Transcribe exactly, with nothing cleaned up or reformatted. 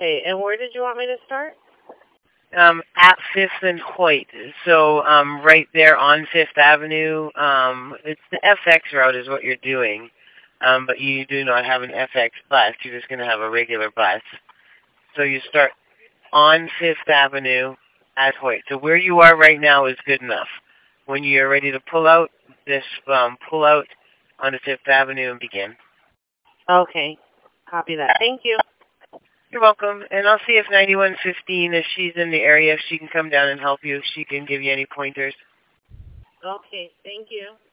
Okay, and where did you want me to start? Um, at Fifth and Hoyt. So um, right there on Fifth Avenue. Um, it's the F X route is what you're doing, um, but you do not have an F X bus. You're just going to have a regular bus. So you start on Fifth Avenue at Hoyt. So where you are right now is good enough. When you're ready to pull out, just um, pull out onto Fifth Avenue and begin. Okay, copy that. Thank you. You're welcome. And I'll see if ninety-one fifteen, if she's in the area, if she can come down and help you, if she can give you any pointers. Okay, thank you.